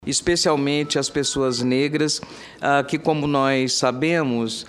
especialmente as pessoas negras, que, como nós sabemos,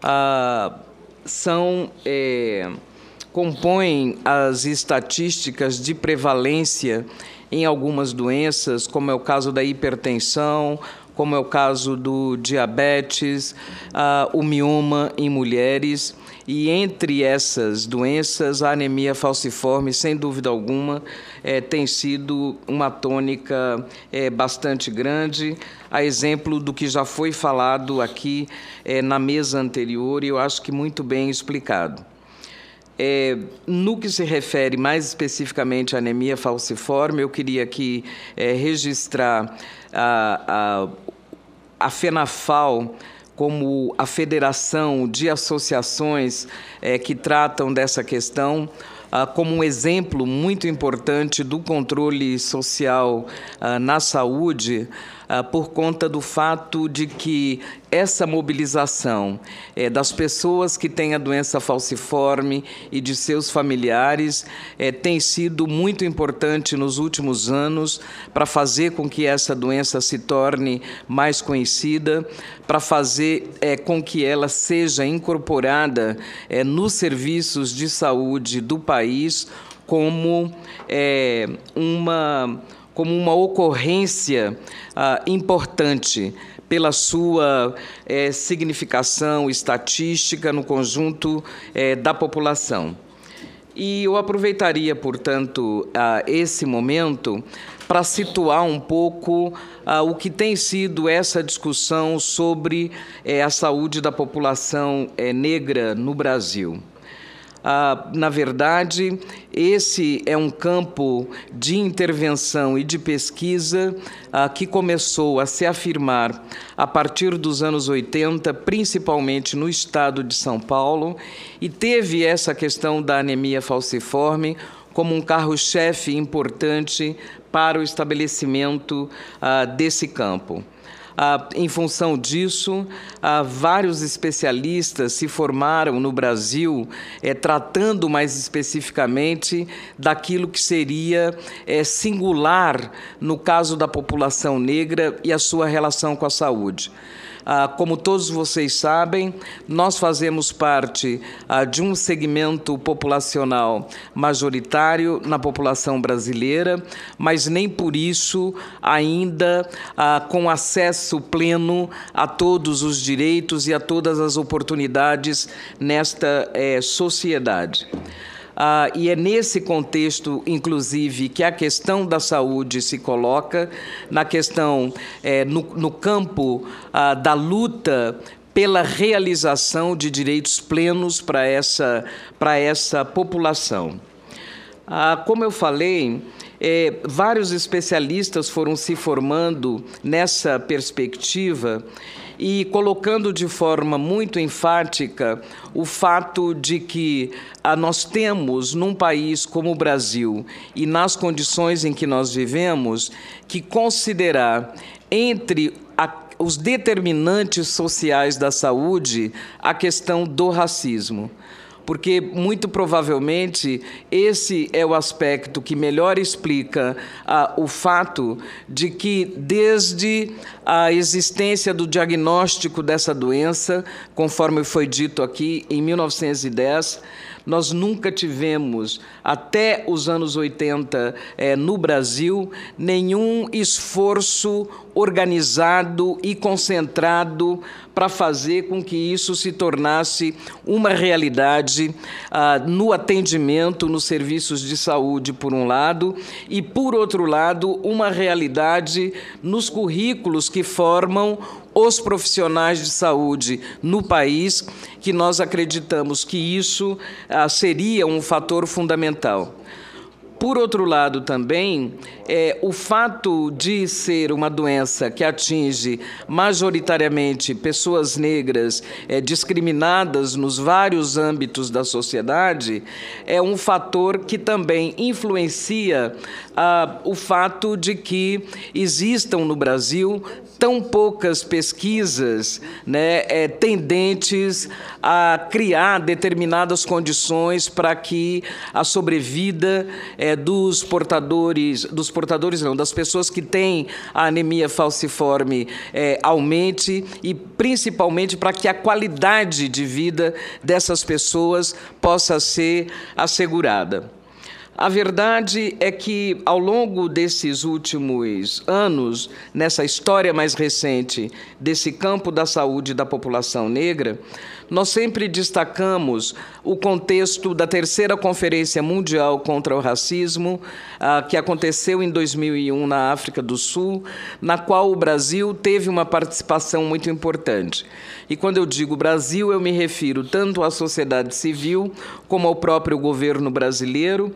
compõem as estatísticas de prevalência em algumas doenças, como é o caso da hipertensão, como é o caso do diabetes, o mioma em mulheres. E entre essas doenças, a anemia falciforme, sem dúvida alguma, tem sido uma tônica bastante grande, a exemplo do que já foi falado aqui na mesa anterior, e eu acho que muito bem explicado. No que se refere mais especificamente à anemia falciforme, eu queria aqui registrar a FENAFAL, como a Federação de Associações que tratam dessa questão, como um exemplo muito importante do controle social na saúde, por conta do fato de que essa mobilização das pessoas que têm a doença falciforme e de seus familiares tem sido muito importante nos últimos anos para fazer com que essa doença se torne mais conhecida, para fazer com que ela seja incorporada nos serviços de saúde do país como uma ocorrência importante pela sua significação estatística no conjunto da população. E eu aproveitaria, portanto, esse momento para situar um pouco o que tem sido essa discussão sobre a saúde da população negra no Brasil. Na verdade, esse é um campo de intervenção e de pesquisa que começou a se afirmar a partir dos anos 80, principalmente no estado de São Paulo, e teve essa questão da anemia falciforme como um carro-chefe importante para o estabelecimento desse campo. Em função disso, vários especialistas se formaram no Brasil, tratando mais especificamente daquilo que seria singular no caso da população negra e a sua relação com a saúde. Como todos vocês sabem, nós fazemos parte de um segmento populacional majoritário na população brasileira, mas nem por isso ainda com acesso pleno a todos os direitos e a todas as oportunidades nesta sociedade. E é nesse contexto, inclusive, que a questão da saúde se coloca, na questão, no campo da luta pela realização de direitos plenos para essa população. Como eu falei, vários especialistas foram se formando nessa perspectiva e colocando de forma muito enfática o fato de que nós temos, num país como o Brasil, e nas condições em que nós vivemos, que considerar entre os determinantes sociais da saúde a questão do racismo. Porque, muito provavelmente, esse é o aspecto que melhor explica o fato de que, desde a existência do diagnóstico dessa doença, conforme foi dito aqui, em 1910, nós nunca tivemos, até os anos 80, no Brasil, nenhum esforço organizado e concentrado para fazer com que isso se tornasse uma realidade no atendimento, nos serviços de saúde, por um lado, e, por outro lado, uma realidade nos currículos que formam os profissionais de saúde no país, que nós acreditamos que isso seria um fator fundamental. Por outro lado, também, o fato de ser uma doença que atinge majoritariamente pessoas negras discriminadas nos vários âmbitos da sociedade é um fator que também influencia o fato de que existam no Brasil tão poucas pesquisas tendentes a criar determinadas condições para que a sobrevida das pessoas que têm a anemia falciforme aumente, e principalmente para que a qualidade de vida dessas pessoas possa ser assegurada. A verdade é que, ao longo desses últimos anos, nessa história mais recente desse campo da saúde da população negra, nós sempre destacamos o contexto da terceira Conferência Mundial contra o Racismo, que aconteceu em 2001 na África do Sul, na qual o Brasil teve uma participação muito importante. E quando eu digo Brasil, eu me refiro tanto à sociedade civil como ao próprio governo brasileiro,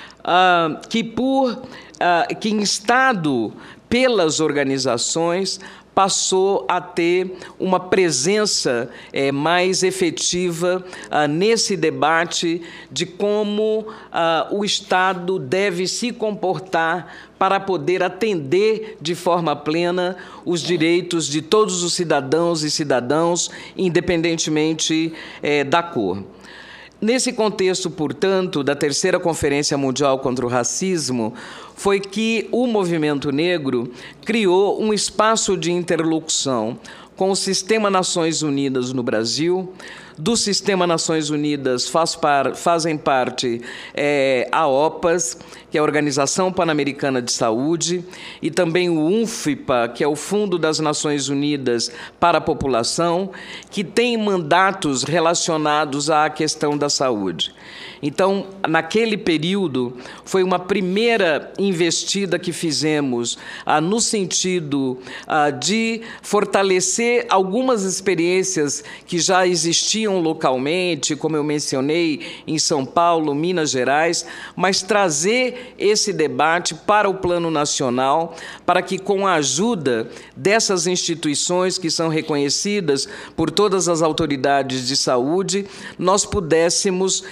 que instado pelas organizações, passou a ter uma presença mais efetiva nesse debate de como o Estado deve se comportar para poder atender de forma plena os direitos de todos os cidadãos e cidadãos, independentemente da cor. Nesse contexto, portanto, da terceira Conferência Mundial contra o Racismo, foi que o movimento negro criou um espaço de interlocução com o Sistema Nações Unidas no Brasil. Do Sistema Nações Unidas fazem parte a OPAS, que é a Organização Pan-Americana de Saúde, e também o UNFPA, que é o Fundo das Nações Unidas para a População, que tem mandatos relacionados à questão da saúde. Então, naquele período, foi uma primeira investida que fizemos no sentido de fortalecer algumas experiências que já existiam localmente, como eu mencionei, em São Paulo, Minas Gerais, mas trazer esse debate para o plano nacional, para que, com a ajuda dessas instituições que são reconhecidas por todas as autoridades de saúde, nós pudéssemos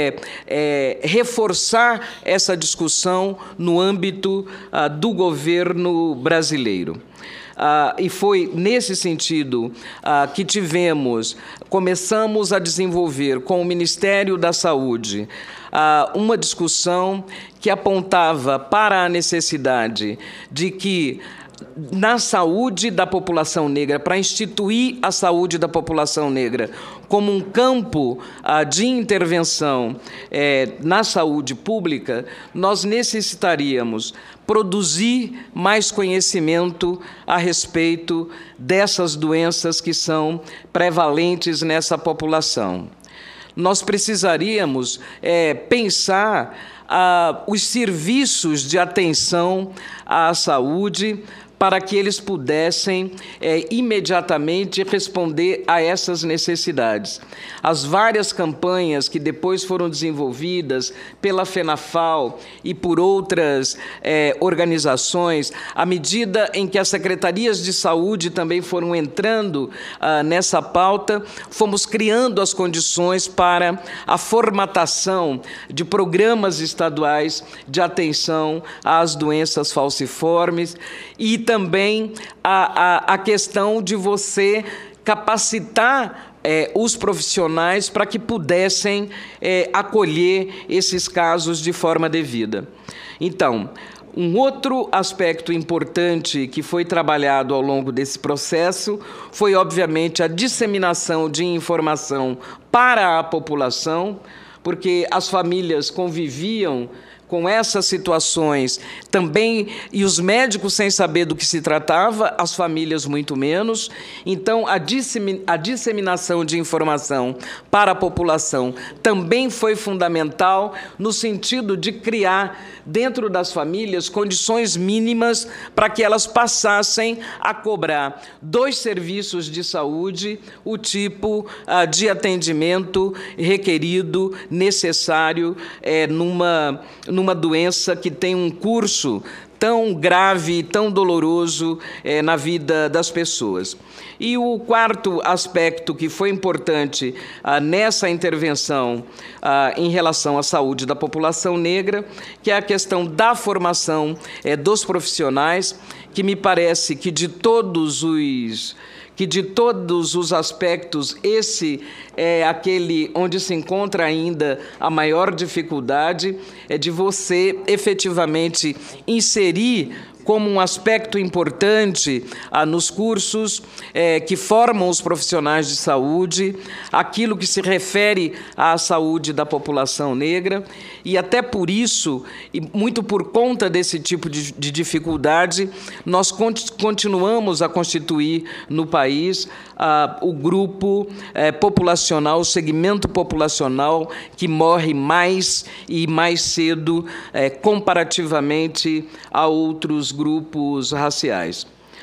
reforçar essa discussão no âmbito do governo brasileiro. E foi nesse sentido que começamos a desenvolver com o Ministério da Saúde uma discussão que apontava para a necessidade de que, na saúde da população negra, para instituir a saúde da população negra como um campo de intervenção na saúde pública, nós necessitaríamos produzir mais conhecimento a respeito dessas doenças que são prevalentes nessa população. Nós precisaríamos pensar os serviços de atenção à saúde para que eles pudessem imediatamente responder a essas necessidades. As várias campanhas que depois foram desenvolvidas pela FENAFAL e por outras organizações, à medida em que as secretarias de saúde também foram entrando nessa pauta, fomos criando as condições para a formatação de programas estaduais de atenção às doenças falciformes e também a questão de você capacitar os profissionais para que pudessem acolher esses casos de forma devida. Então, um outro aspecto importante que foi trabalhado ao longo desse processo foi, obviamente, a disseminação de informação para a população, porque as famílias conviviam com essas situações também, e os médicos sem saber do que se tratava, as famílias muito menos. Então, a disseminação de informação para a população também foi fundamental no sentido de criar, dentro das famílias, condições mínimas para que elas passassem a cobrar dos serviços de saúde o tipo de atendimento requerido, necessário, numa doença que tem um curso tão grave e tão doloroso na vida das pessoas. E o quarto aspecto que foi importante nessa intervenção em relação à saúde da população negra, que é a questão da formação dos profissionais, que me parece que de todos os aspectos, esse é aquele onde se encontra ainda a maior dificuldade, é de você efetivamente inserir como um aspecto importante nos cursos que formam os profissionais de saúde, aquilo que se refere à saúde da população negra, e até por isso, e muito por conta desse tipo de dificuldade, nós continuamos a constituir no país o grupo populacional, o segmento populacional que morre mais e mais cedo comparativamente a outros grupos raciais.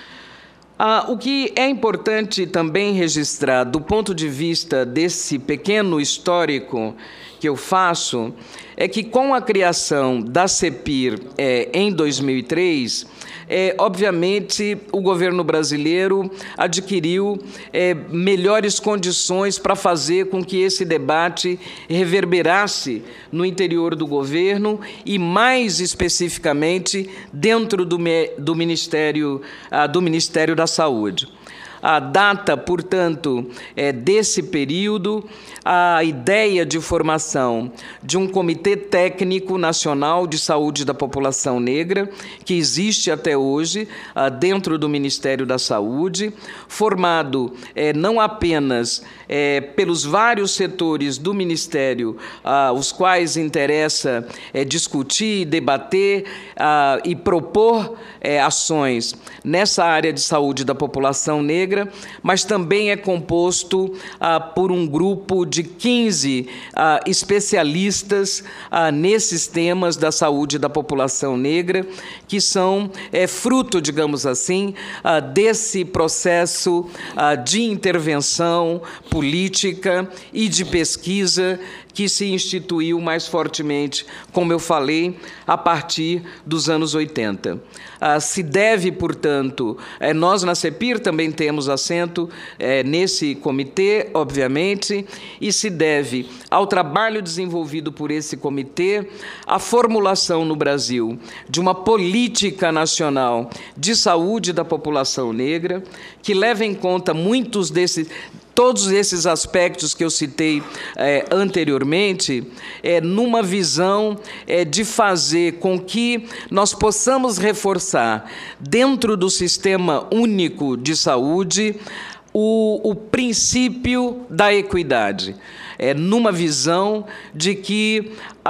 O que é importante também registrar, do ponto de vista desse pequeno histórico que eu faço, é que com a criação da CEPIR em 2003, obviamente o governo brasileiro adquiriu melhores condições para fazer com que esse debate reverberasse no interior do governo e, mais especificamente, dentro do Ministério da Saúde. A data, portanto, desse período, a ideia de formação de um Comitê Técnico Nacional de Saúde da População Negra, que existe até hoje dentro do Ministério da Saúde, formado não apenas pelos vários setores do Ministério, os quais interessa discutir, debater e propor ações nessa área de saúde da população negra, mas também é composto por um grupo de 15 especialistas nesses temas da saúde da população negra, que são fruto, digamos assim, desse processo de intervenção política e de pesquisa que se instituiu mais fortemente, como eu falei, a partir dos anos 80. Se deve, portanto, nós na CEPIR também temos assento nesse comitê, obviamente, e se deve ao trabalho desenvolvido por esse comitê a formulação no Brasil de uma política nacional de saúde da população negra, que leva em conta todos esses aspectos que eu citei anteriormente, numa visão de fazer com que nós possamos reforçar, dentro do Sistema Único de Saúde, o princípio da equidade, numa visão de que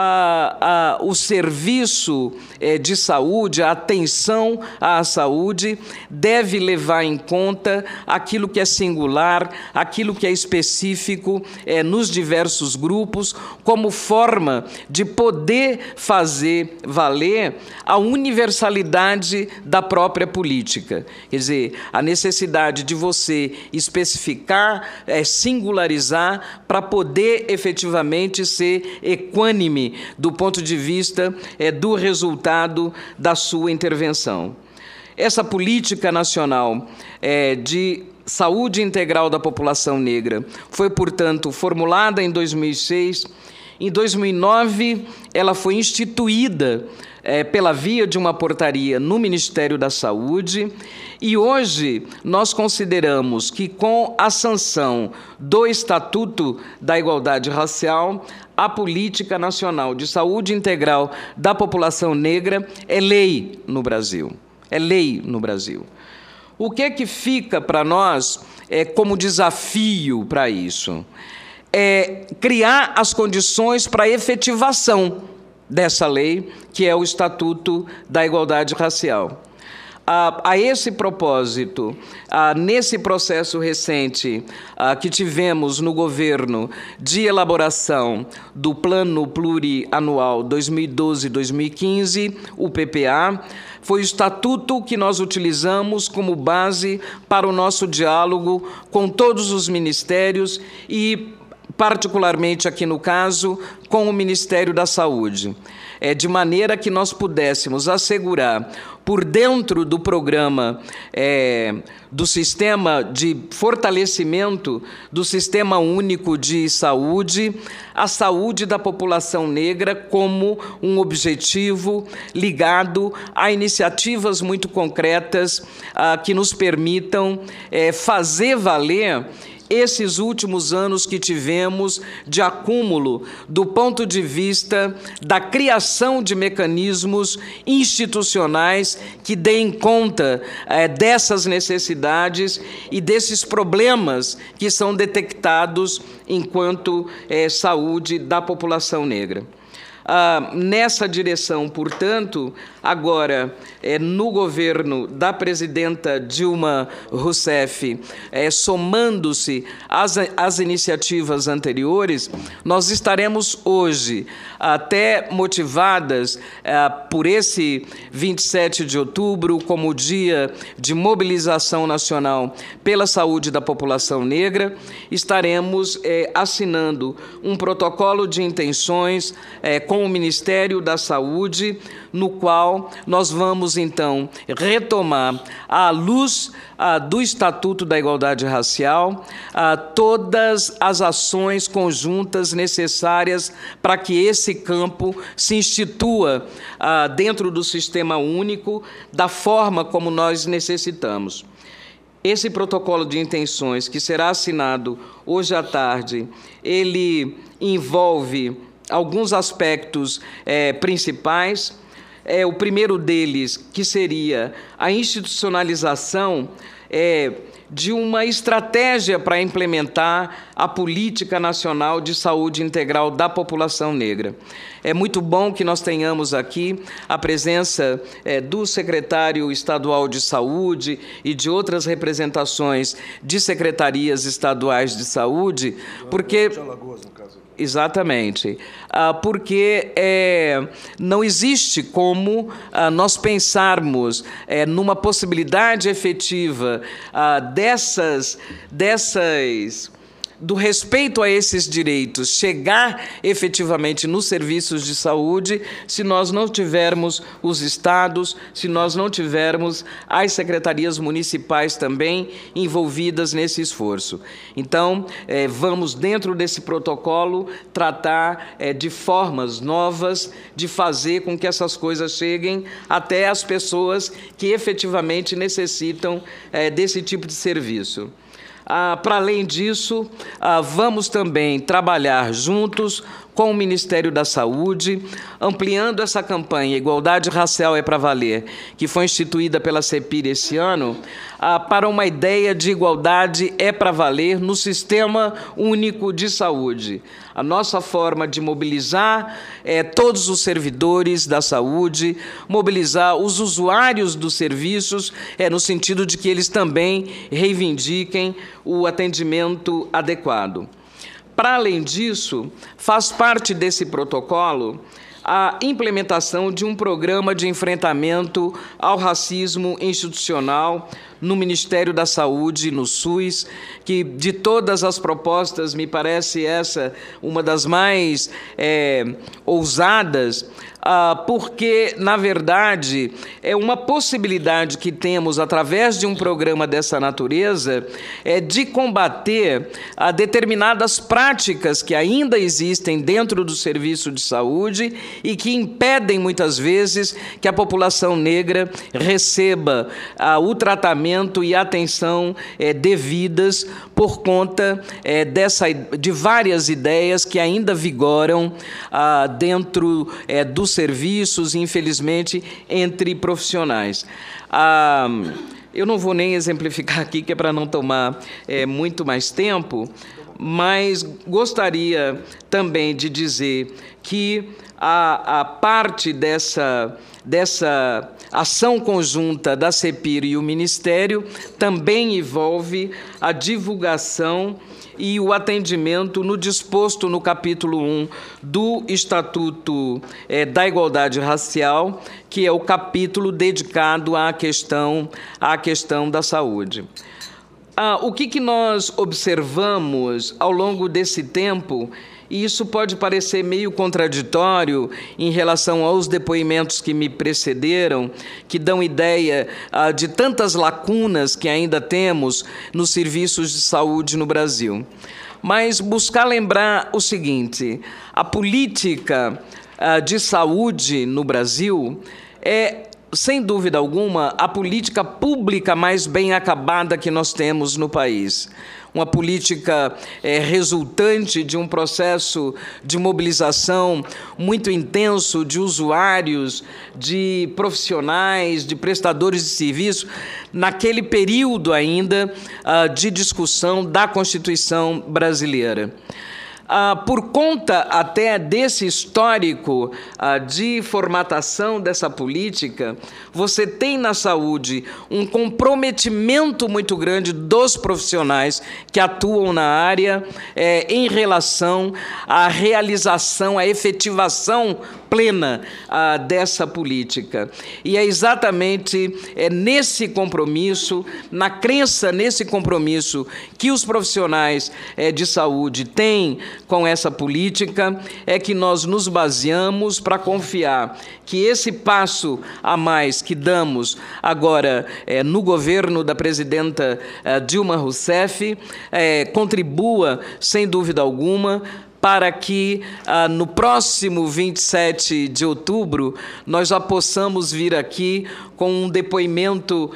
o serviço de saúde, a atenção à saúde, deve levar em conta aquilo que é singular, aquilo que é específico nos diversos grupos, como forma de poder fazer valer a universalidade da própria política. Quer dizer, a necessidade de você especificar, singularizar, para poder efetivamente ser equânime do ponto de vista do resultado da sua intervenção. Essa política nacional de saúde integral da população negra foi, portanto, formulada em 2006. Em 2009, ela foi instituída pela via de uma portaria no Ministério da Saúde, e hoje nós consideramos que, com a sanção do Estatuto da Igualdade Racial, a Política Nacional de Saúde Integral da População Negra é lei no Brasil. É lei no Brasil. O que é que fica para nós como desafio para isso? É criar as condições para a efetivação dessa lei, que é o Estatuto da Igualdade Racial. A esse propósito, nesse processo recente que tivemos no governo de elaboração do Plano Plurianual 2012-2015, o PPA, foi o estatuto que nós utilizamos como base para o nosso diálogo com todos os ministérios e particularmente aqui no caso, com o Ministério da Saúde, de maneira que nós pudéssemos assegurar, por dentro do programa do sistema de fortalecimento do Sistema Único de Saúde, a saúde da população negra como um objetivo ligado a iniciativas muito concretas que nos permitam fazer valer esses últimos anos que tivemos de acúmulo do ponto de vista da criação de mecanismos institucionais que deem conta dessas necessidades e desses problemas que são detectados enquanto saúde da população negra. Nessa direção, portanto, agora, no governo da presidenta Dilma Rousseff, somando-se às iniciativas anteriores, nós estaremos hoje, até motivadas por esse 27 de outubro, como Dia de Mobilização Nacional pela Saúde da População Negra, estaremos assinando um protocolo de intenções com o Ministério da Saúde, no qual nós vamos, então, retomar, à luz do Estatuto da Igualdade Racial, todas as ações conjuntas necessárias para que esse campo se institua dentro do Sistema Único da forma como nós necessitamos. Esse protocolo de intenções, que será assinado hoje à tarde, ele envolve alguns aspectos principais. O primeiro deles, que seria a institucionalização de uma estratégia para implementar a Política Nacional de Saúde Integral da População Negra. É muito bom que nós tenhamos aqui a presença do secretário estadual de Saúde e de outras representações de secretarias estaduais de saúde, porque... Exatamente, porque não existe como nós pensarmos numa possibilidade efetiva do respeito a esses direitos chegar efetivamente nos serviços de saúde se nós não tivermos os estados, se nós não tivermos as secretarias municipais também envolvidas nesse esforço. Então, vamos, dentro desse protocolo, tratar de formas novas de fazer com que essas coisas cheguem até as pessoas que efetivamente necessitam desse tipo de serviço. Para além disso, vamos também trabalhar juntos com o Ministério da Saúde, ampliando essa campanha Igualdade Racial é para Valer, que foi instituída pela CEPIR esse ano, para uma ideia de igualdade é para valer no Sistema Único de Saúde. A nossa forma de mobilizar todos os servidores da saúde, mobilizar os usuários dos serviços, no sentido de que eles também reivindiquem o atendimento adequado. Para além disso, faz parte desse protocolo a implementação de um programa de enfrentamento ao racismo institucional no Ministério da Saúde, no SUS, que de todas as propostas me parece essa uma das mais ousadas, porque, na verdade, é uma possibilidade que temos, através de um programa dessa natureza, de combater determinadas práticas que ainda existem dentro do serviço de saúde e que impedem, muitas vezes, que a população negra receba o tratamento e a atenção devidas por conta de várias ideias que ainda vigoram dentro dos serviços, infelizmente, entre profissionais. Eu não vou nem exemplificar aqui, que é para não tomar muito mais tempo, mas gostaria também de dizer que a parte dessa ação conjunta da CEPIR e o Ministério também envolve a divulgação e o atendimento no disposto no capítulo 1 do Estatuto da Igualdade Racial, que é o capítulo dedicado à questão da saúde. O que nós observamos ao longo desse tempo, e isso pode parecer meio contraditório em relação aos depoimentos que me precederam, que dão ideia de tantas lacunas que ainda temos nos serviços de saúde no Brasil. Mas buscar lembrar o seguinte: a política de saúde no Brasil é, sem dúvida alguma, a política pública mais bem acabada que nós temos no país. Uma política resultante de um processo de mobilização muito intenso de usuários, de profissionais, de prestadores de serviço, naquele período ainda de discussão da Constituição brasileira. Por conta até desse histórico de formatação dessa política, você tem na saúde um comprometimento muito grande dos profissionais que atuam na área em relação à realização, à efetivação plena dessa política. E é exatamente nesse compromisso, na crença nesse compromisso que os profissionais de saúde têm com essa política, é que nós nos baseamos para confiar que esse passo a mais que damos agora no governo da presidenta Dilma Rousseff contribua, sem dúvida alguma, para que no próximo 27 de outubro nós já possamos vir aqui com um depoimento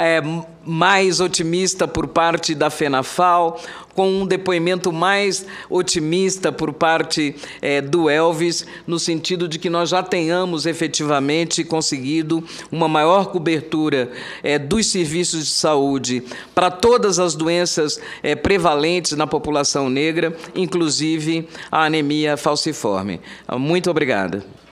mais otimista por parte da FENAFAL, com um depoimento mais otimista por parte do Elvis, no sentido de que nós já tenhamos efetivamente conseguido uma maior cobertura dos serviços de saúde para todas as doenças prevalentes na população negra, inclusive a anemia falciforme. Muito obrigada.